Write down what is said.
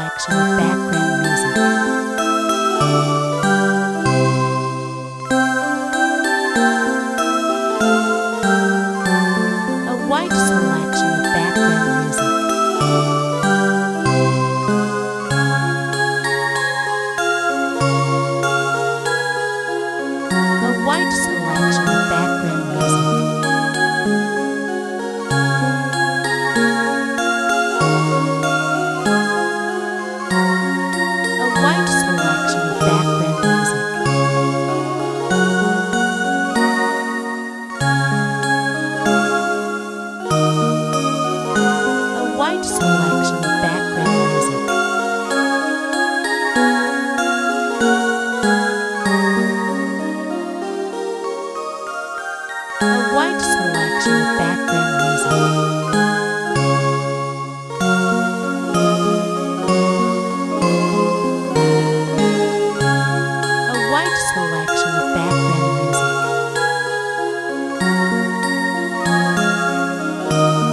selection of background music. A wide selection of background music. A wide selection of background music. A wide selection of background music. A wide selection of background music. A wide selection of background music. A wide selection of background music.